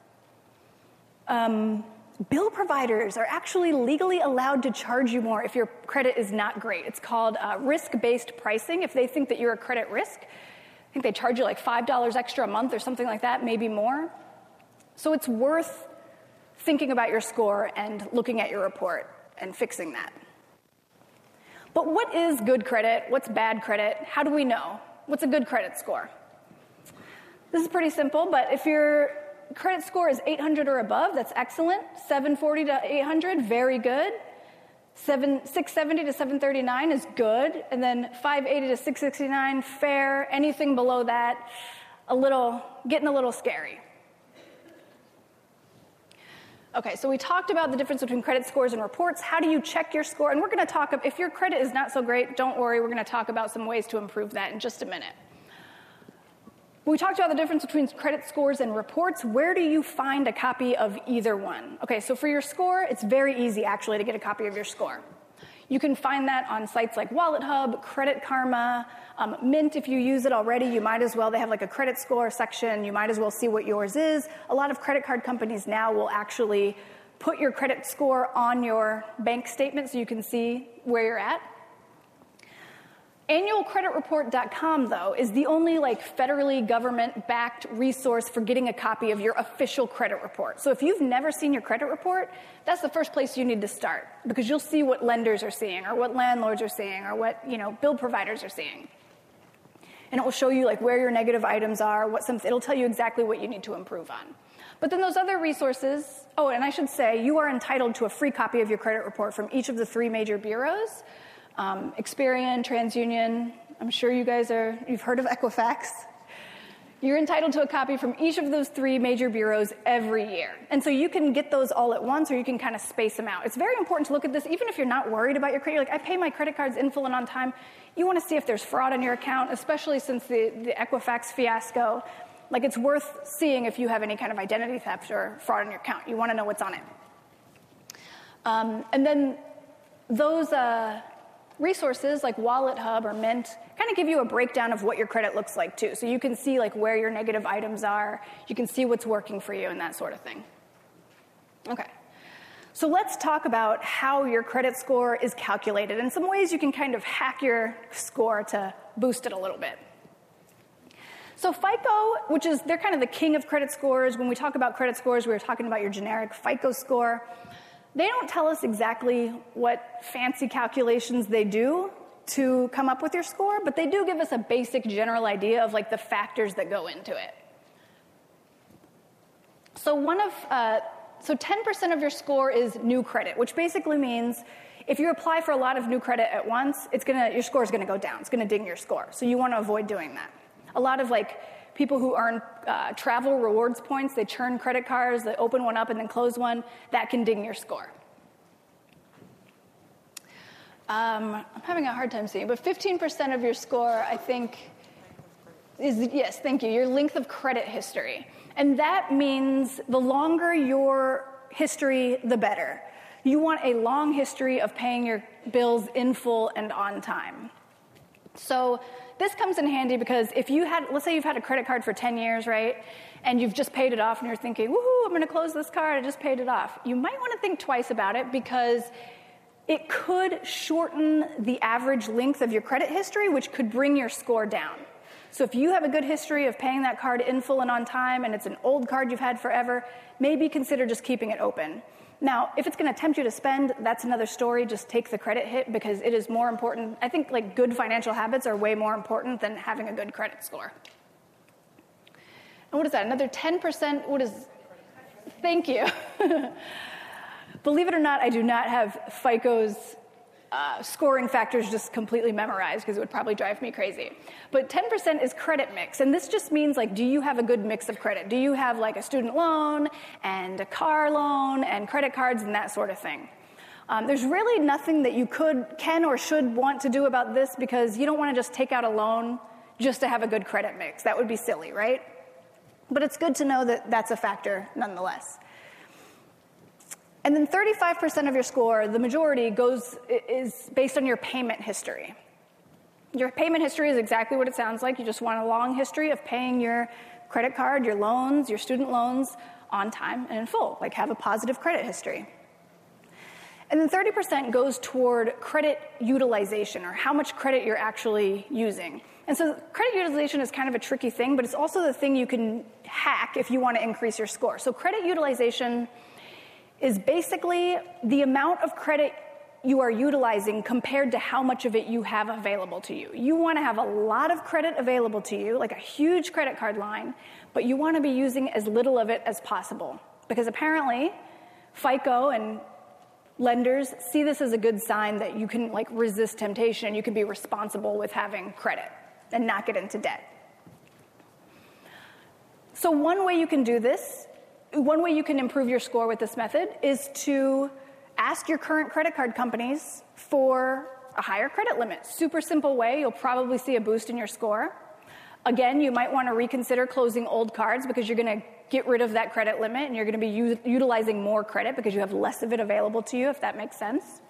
S2: Bill providers are actually legally allowed to charge you more if your credit is not great. It's called risk-based pricing. If they think that you're a credit risk, I think they charge you like $5 extra a month or something like that, maybe more. So it's worth thinking about your score and looking at your report and fixing that. But what is good credit? What's bad credit? How do we know? What's a good credit score? This is pretty simple, but if your credit score is 800 or above, that's excellent. 740 to 800, very good. 670 to 739 is good. And then 580 to 669, fair. Anything below that, getting a little scary. Okay, so we talked about the difference between credit scores and reports. How do you check your score? And we're going to talk, if your credit is not so great, don't worry, we're going to talk about some ways to improve that in just a minute. We talked about the difference between credit scores and reports. Where do you find a copy of either one? Okay, so for your score, it's very easy, actually, to get a copy of your score. You can find that on sites like WalletHub, Credit Karma, Mint. If you use it already, you might as well. They have like a credit score section. You might as well see what yours is. A lot of credit card companies now will actually put your credit score on your bank statement so you can see where you're at. Annualcreditreport.com, though, is the only federally government-backed resource for getting a copy of your official credit report. So if you've never seen your credit report, that's the first place you need to start because you'll see what lenders are seeing or what landlords are seeing or what bill providers are seeing. And it will show you where your negative items are, it'll tell you exactly what you need to improve on. But then those other resources, and I should say, you are entitled to a free copy of your credit report from each of the 3 major bureaus. Experian, TransUnion, I'm sure you've heard of Equifax. You're entitled to a copy from each of those 3 major bureaus every year. And so you can get those all at once or you can kind of space them out. It's very important to look at this, even if you're not worried about your credit. You're like, I pay my credit cards in full and on time. You want to see if there's fraud on your account, especially since the Equifax fiasco. It's worth seeing if you have any kind of identity theft or fraud on your account. You want to know what's on it. And then those resources like WalletHub or Mint kind of give you a breakdown of what your credit looks like too. So you can see where your negative items are. You can see what's working for you and that sort of thing. Okay. So let's talk about how your credit score is calculated and some ways you can kind of hack your score to boost it a little bit. So FICO, they're kind of the king of credit scores. When we talk about credit scores, we were talking about your generic FICO score. They don't tell us exactly what fancy calculations they do to come up with your score, but they do give us a basic general idea of like the factors that go into it. So 10% of your score is new credit, which basically means if you apply for a lot of new credit at once, your score is going to go down. It's going to ding your score. So you want to avoid doing that. A lot of people who earn travel rewards points, they churn credit cards, they open one up and then close one, that can ding your score. I'm having a hard time seeing, but 15% of your score, I think, is, yes, thank you, your length of credit history. And that means the longer your history, the better. You want a long history of paying your bills in full and on time. So this comes in handy because if let's say you've had a credit card for 10 years, right? And you've just paid it off and you're thinking, woohoo, I'm going to close this card, I just paid it off. You might want to think twice about it because it could shorten the average length of your credit history, which could bring your score down. So if you have a good history of paying that card in full and on time, and it's an old card you've had forever, maybe consider just keeping it open. Now, if it's going to tempt you to spend, that's another story. Just take the credit hit because it is more important. I think good financial habits are way more important than having a good credit score. And what is that? Another 10%? Thank you. Believe it or not, I do not have FICO's scoring factors just completely memorized because it would probably drive me crazy. But 10% is credit mix, and this just means do you have a good mix of credit? Do you have a student loan and a car loan and credit cards and that sort of thing? There's really nothing that you can or should want to do about this because you don't want to just take out a loan just to have a good credit mix. That would be silly, right? But it's good to know that that's a factor nonetheless. And then 35% of your score, the majority, is based on your payment history. Your payment history is exactly what it sounds like. You just want a long history of paying your credit card, your loans, your student loans on time and in full, have a positive credit history. And then 30% goes toward credit utilization, or how much credit you're actually using. And so credit utilization is kind of a tricky thing, but it's also the thing you can hack if you want to increase your score. So credit utilization is basically the amount of credit you are utilizing compared to how much of it you have available to you. You want to have a lot of credit available to you, like a huge credit card line, but you want to be using as little of it as possible. Because apparently, FICO and lenders see this as a good sign that you can resist temptation, you can be responsible with having credit and not get into debt. So one way you can do this, one way you can improve your score with this method is to ask your current credit card companies for a higher credit limit. Super simple way. You'll probably see a boost in your score. Again, you might want to reconsider closing old cards because you're going to get rid of that credit limit and you're going to be utilizing more credit because you have less of it available to you, if that makes sense.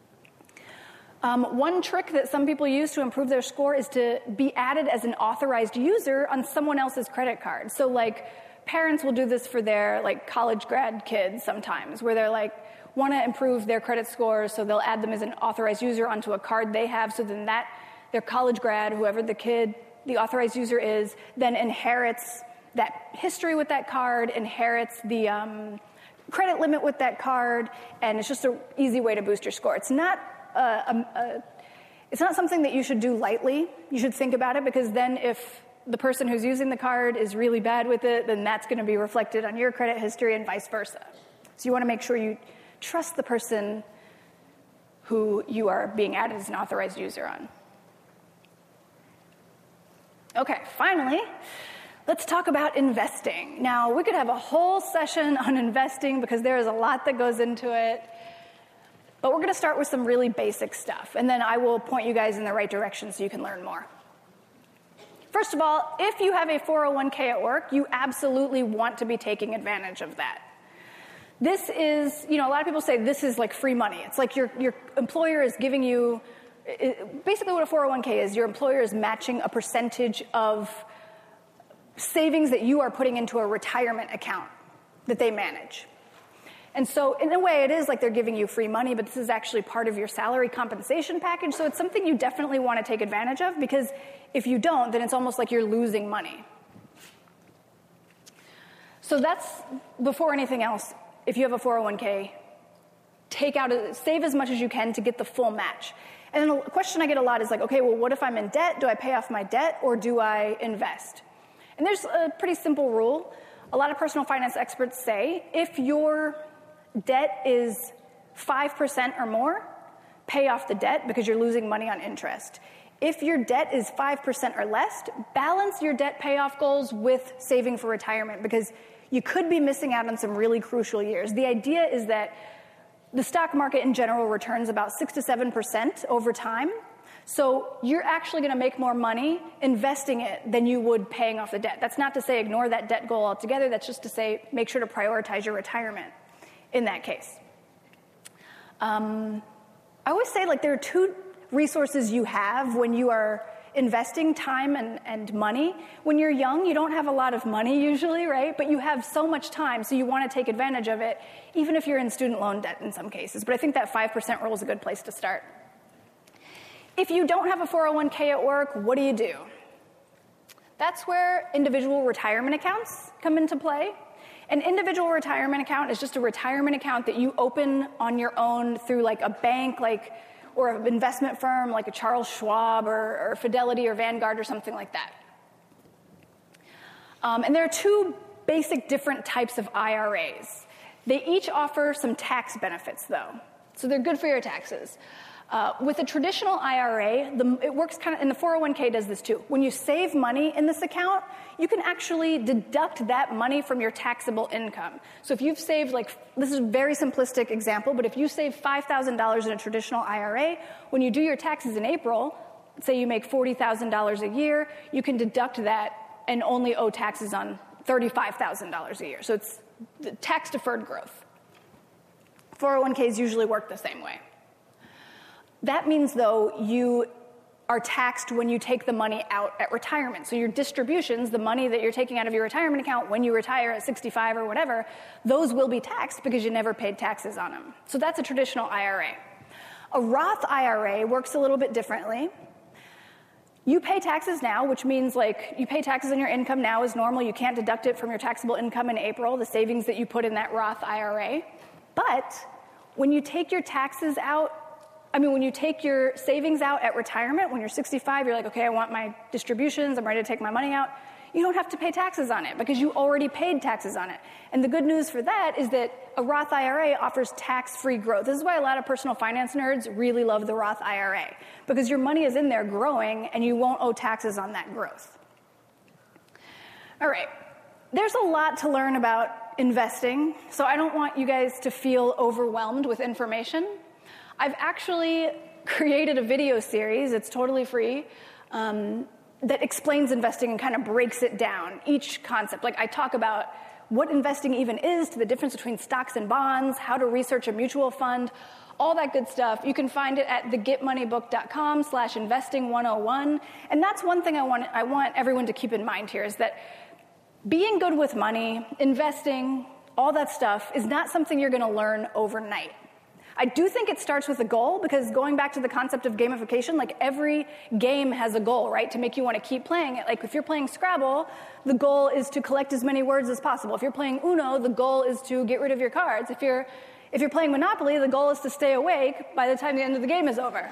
S2: One trick that some people use to improve their score is to be added as an authorized user on someone else's credit card. So parents will do this for their college grad kids sometimes, where they're want to improve their credit scores, so they'll add them as an authorized user onto a card they have, so then their college grad, whoever the authorized user is, then inherits that history with that card, inherits the credit limit with that card, and it's just an easy way to boost your score. It's not something that you should do lightly. You should think about it, because then if the person who's using the card is really bad with it, then that's going to be reflected on your credit history and vice versa. So you want to make sure you trust the person who you are being added as an authorized user on. Okay, finally, let's talk about investing. Now, we could have a whole session on investing because there is a lot that goes into it. But we're going to start with some really basic stuff, and then I will point you guys in the right direction so you can learn more. First of all, if you have a 401k at work, you absolutely want to be taking advantage of that. This is, a lot of people say this is free money. It's your employer is giving you, basically what a 401k is, your employer is matching a percentage of savings that you are putting into a retirement account that they manage. And so in a way, it is like they're giving you free money, but this is actually part of your salary compensation package. So it's something you definitely want to take advantage of, because if you don't, then it's almost like you're losing money. So that's, before anything else, if you have a 401k, save as much as you can to get the full match. And then a question I get a lot is like, okay, well, what if I'm in debt? Do I pay off my debt, or do I invest? And there's a pretty simple rule. A lot of personal finance experts say if your debt is 5% or more, pay off the debt because you're losing money on interest. If your debt is 5% or less, balance your debt payoff goals with saving for retirement, because you could be missing out on some really crucial years. The idea is that the stock market in general returns about 6 to 7% over time. So you're actually going to make more money investing it than you would paying off the debt. That's not to say ignore that debt goal altogether. That's just to say make sure to prioritize your retirement in that case. I always say, like, there are two resources you have when you are investing: time and money. When you're young, you don't have a lot of money usually, right? But you have so much time, so you want to take advantage of it, even if you're in student loan debt in some cases. But I think that 5% rule is a good place to start. If you don't have a 401k at work, what do? That's where individual retirement accounts come into play. An individual retirement account is just a retirement account that you open on your own through like a bank, or an investment firm like a Charles Schwab or Fidelity or Vanguard or something like that. And there are two basic different types of IRAs. They each offer some tax benefits, though, so they're good for your taxes. With a traditional IRA, it works kind of, and the 401k does this too. When you save money in this account, you can actually deduct that money from your taxable income. So if you've saved, this is a very simplistic example, but if you save $5,000 in a traditional IRA, when you do your taxes in April, say you make $40,000 a year, you can deduct that and only owe taxes on $35,000 a year. So it's tax-deferred growth. 401ks usually work the same way. That means, though, you are taxed when you take the money out at retirement. So your distributions, the money that you're taking out of your retirement account when you retire at 65 or whatever, those will be taxed because you never paid taxes on them. So that's a traditional IRA. A Roth IRA works a little bit differently. You pay taxes now, which means you pay taxes on your income now as normal. You can't deduct it from your taxable income in April, the savings that you put in that Roth IRA. But when you take your taxes out, when you take your savings out at retirement, when you're 65, you're like, okay, I want my distributions, I'm ready to take my money out. You don't have to pay taxes on it because you already paid taxes on it. And the good news for that is that a Roth IRA offers tax-free growth. This is why a lot of personal finance nerds really love the Roth IRA, because your money is in there growing and you won't owe taxes on that growth. All right, there's a lot to learn about investing, so I don't want you guys to feel overwhelmed with information. I've actually created a video series, it's totally free, that explains investing and kind of breaks it down, each concept. I talk about what investing even is, to the difference between stocks and bonds, how to research a mutual fund, all that good stuff. You can find it at thegetmoneybook.com/investing101. And that's one thing I want everyone to keep in mind here, is that being good with money, investing, all that stuff is not something you're going to learn overnight. I do think it starts with a goal, because going back to the concept of gamification, every game has a goal, right, to make you want to keep playing it. If you're playing Scrabble, the goal is to collect as many words as possible. If you're playing Uno, the goal is to get rid of your cards. If you're playing Monopoly, the goal is to stay awake by the time the end of the game is over.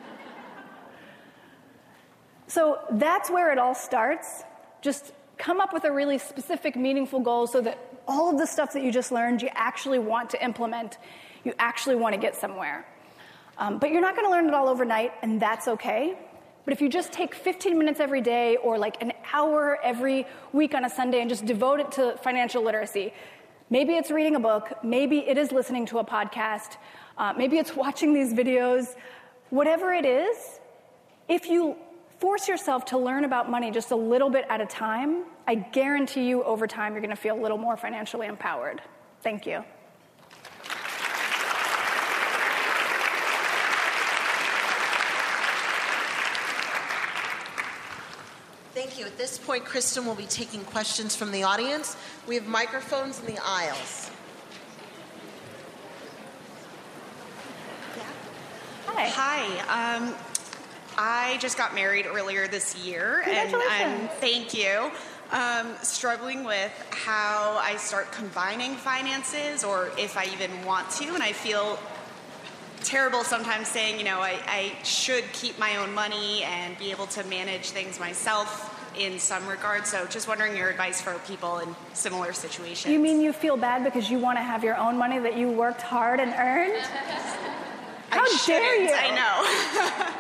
S2: So that's where it all starts. Just come up with a really specific, meaningful goal so that all of the stuff that you just learned, you actually want to implement. You actually want to get somewhere. But you're not going to learn it all overnight, and that's okay. But if you just take 15 minutes every day, or an hour every week on a Sunday, and just devote it to financial literacy, maybe it's reading a book, maybe it is listening to a podcast, maybe it's watching these videos, whatever it is, if you force yourself to learn about money just a little bit at a time, I guarantee you over time you're going to feel a little more financially empowered. Thank you.
S1: Thank you. At this point, Kristen will be taking questions from the audience. We have microphones in the aisles.
S3: Hi. I just got married earlier this year, and thank you. Struggling with how I start combining finances, or if I even want to, and I feel terrible sometimes saying, I should keep my own money and be able to manage things myself in some regard. So just wondering your advice for people in similar situations.
S2: You mean you feel bad because you want to have your own money that you worked hard and earned? How dare you?
S3: I know.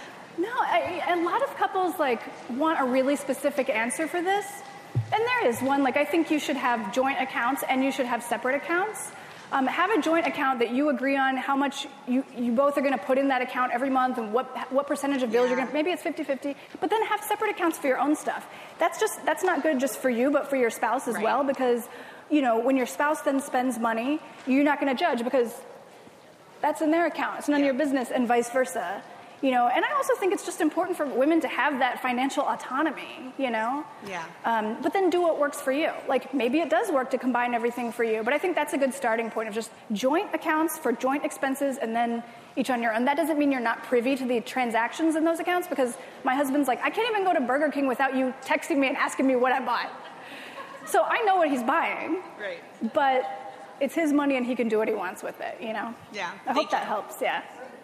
S2: No, a lot of couples want a really specific answer for this. And there is one, I think you should have joint accounts and you should have separate accounts. Have a joint account that you agree on how much you both are going to put in that account every month and what percentage of bills you're going to, maybe it's 50-50, but then have separate accounts for your own stuff. That's not good just for you, but for your spouse as well, because, when your spouse then spends money, you're not going to judge because that's in their account. It's none of your business, and vice versa. And I also think it's just important for women to have that financial autonomy, Yeah. But then do what works for you. Maybe it does work to combine everything for you, but I think that's a good starting point of just joint accounts for joint expenses and then each on your own. That doesn't mean you're not privy to the transactions in those accounts, because my husband's I can't even go to Burger King without you texting me and asking me what I bought. So I know what he's buying.
S3: Right.
S2: But it's his money and he can do what he wants with it,
S3: Yeah.
S2: I hope that helps, yeah.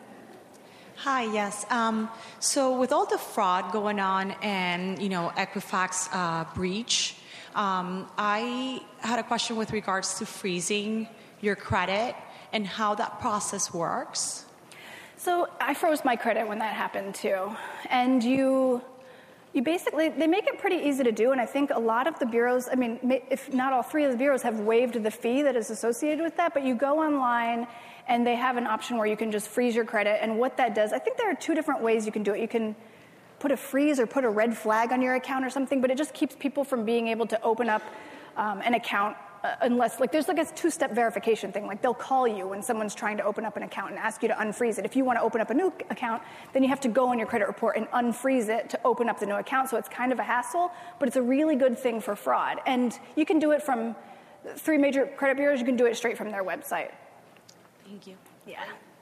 S4: Hi, yes. So with all the fraud going on and, Equifax breach, I had a question with regards to freezing your credit and how that process works.
S2: So I froze my credit when that happened too. And you basically, they make it pretty easy to do, and I think a lot of the bureaus, if not all three of the bureaus, have waived the fee that is associated with that, but you go online and they have an option where you can just freeze your credit, and what that does, I think there are two different ways you can do it. You can put a freeze or put a red flag on your account or something, but it just keeps people from being able to open up an account unless, there's a two-step verification thing. They'll call you when someone's trying to open up an account and ask you to unfreeze it. If you want to open up a new account, then you have to go on your credit report and unfreeze it to open up the new account, so it's kind of a hassle, but it's a really good thing for fraud. And you can do it from 3 major credit bureaus. You can do it straight from their website.
S4: Thank you.
S2: Yeah.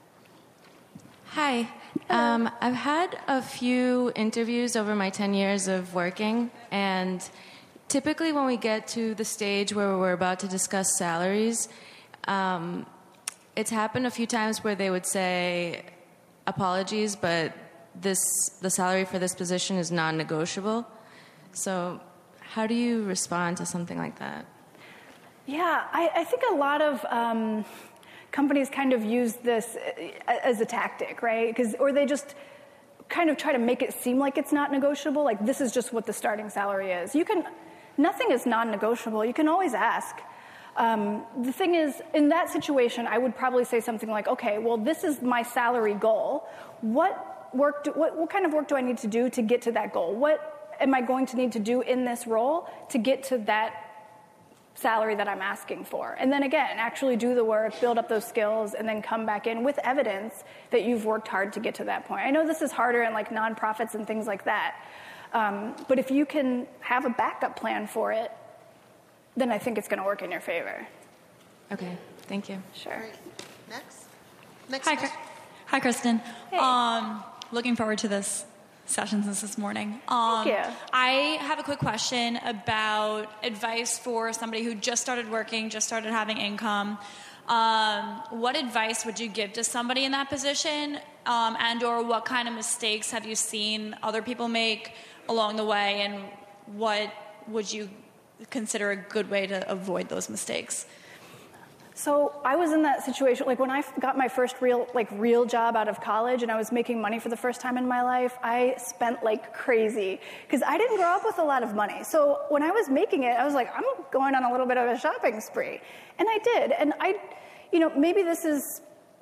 S5: Hi. I've had a few interviews over my 10 years of working, and typically when we get to the stage where we're about to discuss salaries, it's happened a few times where they would say, apologies, but the salary for this position is non-negotiable. So how do you respond to something like that?
S2: Yeah, I think a lot of companies kind of use this as a tactic, right? Or they just kind of try to make it seem like it's not negotiable. This is just what the starting salary is. Nothing is non-negotiable. You can always ask. The thing is, in that situation, I would probably say something like, okay, well, this is my salary goal. What kind of work do I need to do to get to that goal? What am I going to need to do in this role to get to that salary that I'm asking for? And then again, actually do the work, build up those skills, and then come back in with evidence that you've worked hard to get to that point. I know this is harder in nonprofits and things like that. But if you can have a backup plan for it, then I think it's going to work in your favor.
S5: Okay, thank you.
S2: Sure.
S1: Next.
S6: Hi, Kristen.
S2: Hey.
S6: Looking forward to this session this morning.
S2: Thank you.
S6: I have a quick question about advice for somebody who just started working, just started having income. What advice would you give to somebody in that position, and or what kind of mistakes have you seen other people make along the way, and what would you consider a good way to avoid those mistakes?
S2: So I was in that situation, when I got my first real job out of college and I was making money for the first time in my life, I spent like crazy because I didn't grow up with a lot of money. So when I was making it, I was like, I'm going on a little bit of a shopping spree. And I did. And maybe this is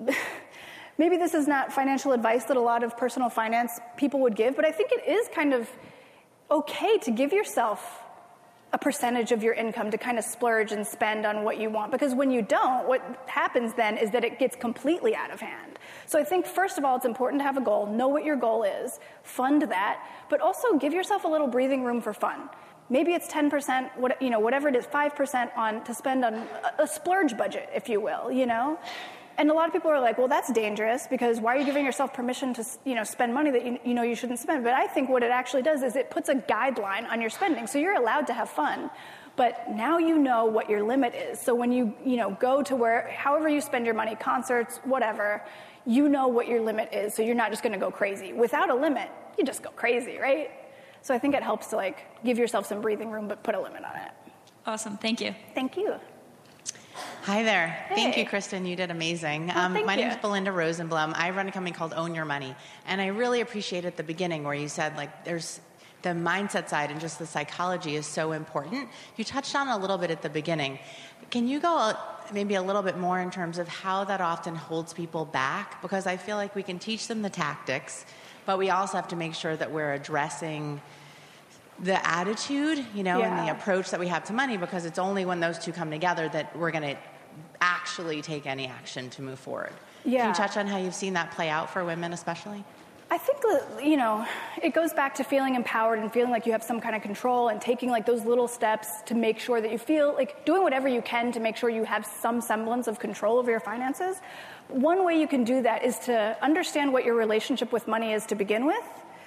S2: not financial advice that a lot of personal finance people would give, but I think it is kind of okay to give yourself a percentage of your income to kind of splurge and spend on what you want. Because when you don't, what happens then is that it gets completely out of hand. So I think, first of all, it's important to have a goal, know what your goal is, fund that, but also give yourself a little breathing room for fun. Maybe it's 10%, whatever it is, 5% to spend on a splurge budget, if you will, And a lot of people are like, well, that's dangerous because why are you giving yourself permission to, spend money that you know you shouldn't spend? But I think what it actually does is it puts a guideline on your spending. So you're allowed to have fun, but now you know what your limit is. So when you go to however you spend your money, concerts, whatever, you know what your limit is. So you're not just going to go crazy. Without a limit, you just go crazy, right? So I think it helps to give yourself some breathing room, but put a limit on it.
S6: Awesome. Thank you.
S2: Thank you.
S7: Hi there.
S2: Hey.
S7: Thank you, Kristen. You did amazing. My name is Belinda Rosenblum. I run a company called Own Your Money. And I really appreciate at the beginning where you said, there's the mindset side and just the psychology is so important. You touched on it a little bit at the beginning. Can you go maybe a little bit more in terms of how that often holds people back? Because I feel like we can teach them the tactics, but we also have to make sure that we're addressing the attitude, and the approach that we have to money, because it's only when those two come together that we're going to actually take any action to move forward.
S2: Yeah.
S7: Can you touch on how you've seen that play out for women especially?
S2: I think that, it goes back to feeling empowered and feeling like you have some kind of control and taking those little steps to make sure that you feel like doing whatever you can to make sure you have some semblance of control over your finances. One way you can do that is to understand what your relationship with money is to begin with.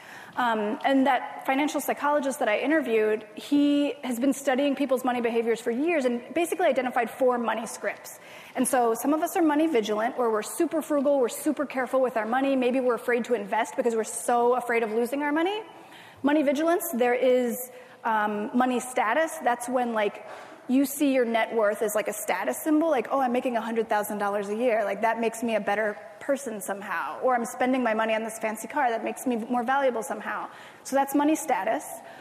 S2: And that financial psychologist that I interviewed, he has been studying people's money behaviors for years and basically identified 4 money scripts. And so some of us are money vigilant, where we're super frugal, we're super careful with our money. Maybe we're afraid to invest because we're so afraid of losing our money. Money vigilance, there is money status. That's when you see your net worth as a status symbol, I'm making $100,000 a year. That makes me a better person somehow. Or I'm spending my money on this fancy car. That makes me more valuable somehow. So that's money status.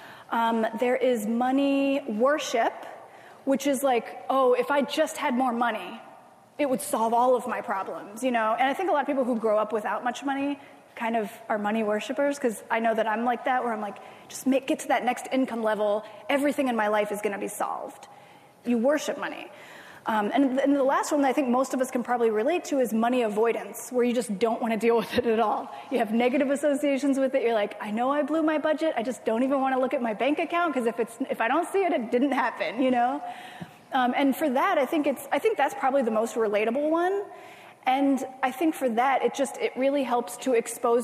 S2: There is money worship, which is if I just had more money, it would solve all of my problems, And I think a lot of people who grow up without much money kind of are money worshipers, because I know that I'm like that, where I'm just get to that next income level. Everything in my life is going to be solved. You worship money. And the last one that I think most of us can probably relate to is money avoidance, where you just don't want to deal with it at all. You have negative associations with it. You're I know I blew my budget. I just don't even want to look at my bank account, because if I don't see it, it didn't happen, And for that, I think that's probably the most relatable one. And I think for that, it really helps to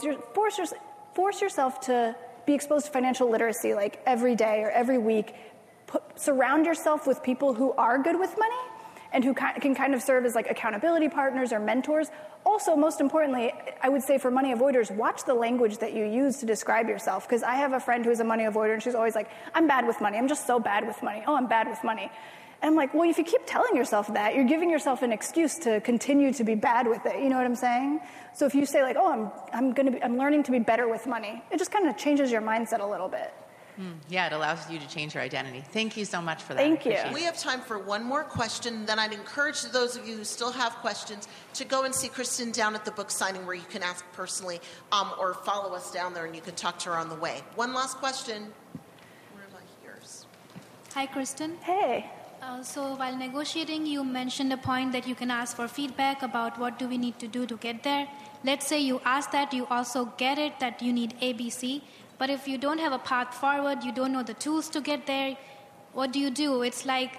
S2: force yourself to be exposed to financial literacy every day or every week. Surround yourself with people who are good with money and who can kind of serve as accountability partners or mentors. Also, most importantly, I would say for money avoiders, watch the language that you use to describe yourself. Because I have a friend who's a money avoider, and she's always I'm bad with money. I'm just so bad with money. Oh, I'm bad with money. And I'm well, if you keep telling yourself that, you're giving yourself an excuse to continue to be bad with it. You know what I'm saying? So if you say I'm learning to be better with money, it just kind of changes your mindset a little bit.
S7: Yeah, it allows you to change your identity. Thank you so much for that.
S2: Thank you.
S1: We have time for one more question. Then I'd encourage those of you who still have questions to go and see Kristen down at the book signing, where you can ask personally, or follow us down there and you can talk to her on the way. One last question. Where are my ears?
S8: Hi, Kristen.
S2: Hey.
S8: So while negotiating, you mentioned a point that you can ask for feedback about what do we need to do to get there. Let's say you ask that, you also get it, that you need ABC. But if you don't have a path forward, you don't know the tools to get there, what do? It's like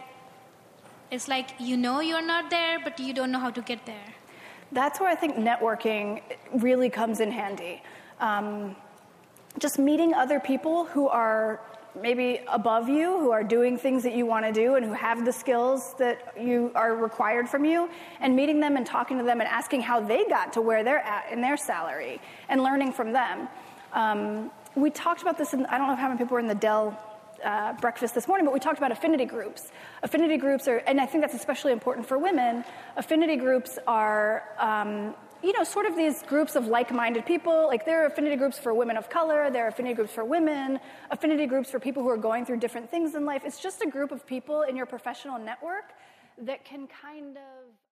S8: you're not there, but you don't know how to get there.
S2: That's where I think networking really comes in handy. Just meeting other people who are maybe above you, who are doing things that you want to do and who have the skills that are required from you, and meeting them and talking to them and asking how they got to where they're at in their salary and learning from them. We talked about this, I don't know how many people were in the Dell breakfast this morning, but we talked about affinity groups. Affinity groups are, and I think that's especially important for women, affinity groups are, sort of these groups of like-minded people. There are affinity groups for women of color, there are affinity groups for women, affinity groups for people who are going through different things in life. It's just a group of people in your professional network that can kind of